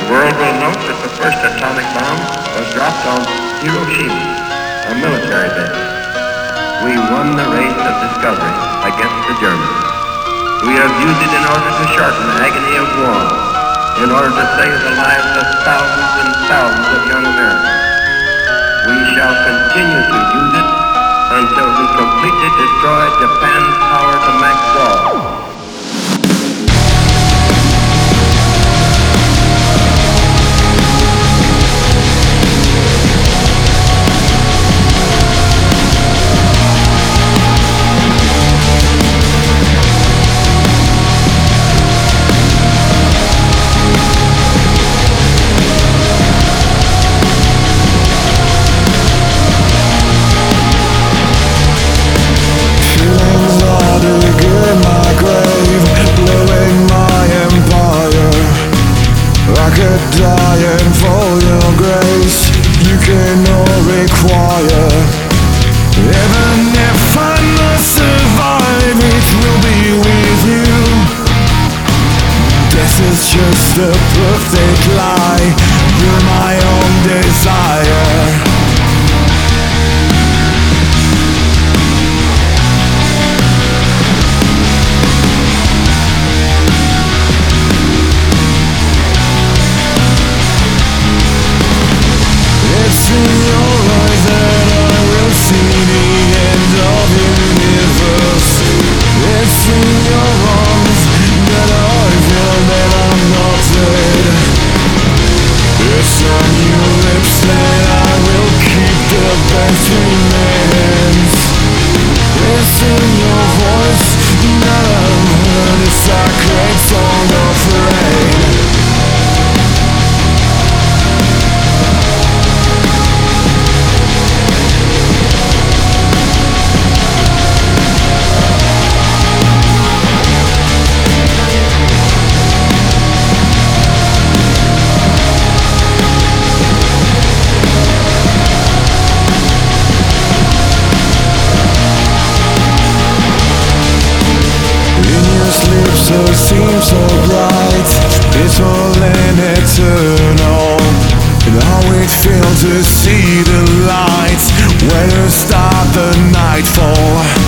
The world will note that the first atomic bomb was dropped on Hiroshima, a military base. We won the race of discovery against the Germans. We have used it in order to shorten the agony of war, in order to save the lives of thousands and thousands of young Americans. We shall continue to use it until we completely destroy Japan's power to make war. Dying for your grace, you cannot require. Even if I must survive, it will be with you. This is just a perfect lie, you're my own desire. It's in your eyes that I will see the end of the universe. It's in your arms that I feel that I'm not dead. It's on your lips that I will keep the best remains. It's in your voice that I've heard a sacred song of rain. So seems so bright, eternal and eternal. And how it feels to see the light when you start the nightfall.